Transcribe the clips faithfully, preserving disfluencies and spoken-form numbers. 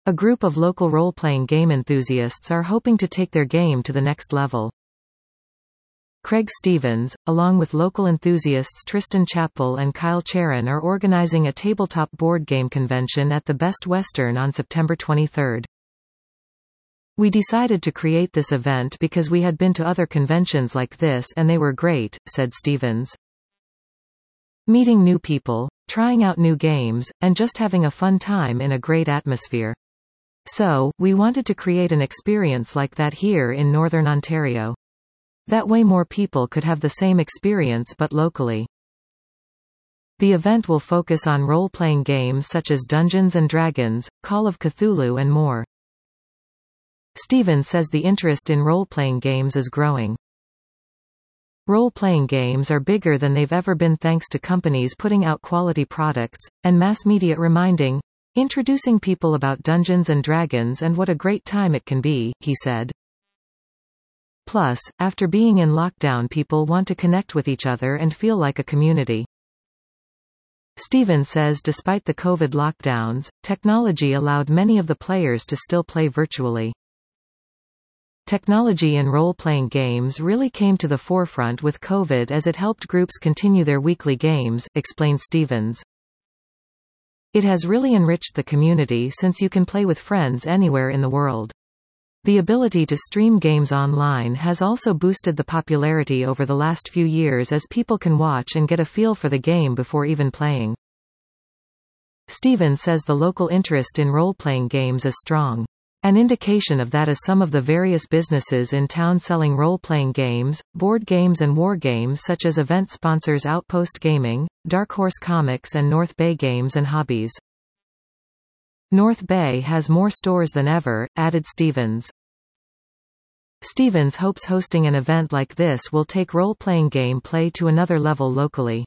A group of local role-playing game enthusiasts are hoping to take their game to the next level. Craig Stevens, along with local enthusiasts Tristan Chappell and Kyle Charon, are organizing a tabletop board game convention at the Best Western on September twenty-third. We decided to create this event because we had been to other conventions like this and they were great, said Stevens. Meeting new people, trying out new games, and just having a fun time in a great atmosphere. So, we wanted to create an experience like that here in Northern Ontario. That way more people could have the same experience but locally. The event will focus on role-playing games such as Dungeons and Dragons, Call of Cthulhu and more. Stevens says the interest in role-playing games is growing. Role-playing games are bigger than they've ever been thanks to companies putting out quality products, and mass media reminding, introducing people about Dungeons and Dragons and what a great time it can be, he said. Plus, after being in lockdown, people want to connect with each other and feel like a community. Stevens says despite the COVID lockdowns, technology allowed many of the players to still play virtually. Technology in role-playing games really came to the forefront with COVID as it helped groups continue their weekly games, explained Stevens. It has really enriched the community since you can play with friends anywhere in the world. The ability to stream games online has also boosted the popularity over the last few years as people can watch and get a feel for the game before even playing. Stevens says the local interest in role-playing games is strong. An indication of that is some of the various businesses in town selling role-playing games, board games and war games such as event sponsors Outpost Gaming, Dark Horse Comics and North Bay Games and Hobbies. North Bay has more stores than ever, added Stevens. Stevens hopes hosting an event like this will take role-playing game play to another level locally.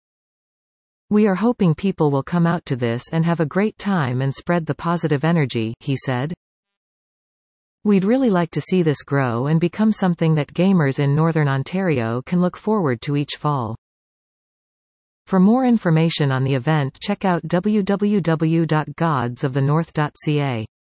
We are hoping people will come out to this and have a great time and spread the positive energy, he said. We'd really like to see this grow and become something that gamers in Northern Ontario can look forward to each fall. For more information on the event, check out w w w dot gods of the north dot c a.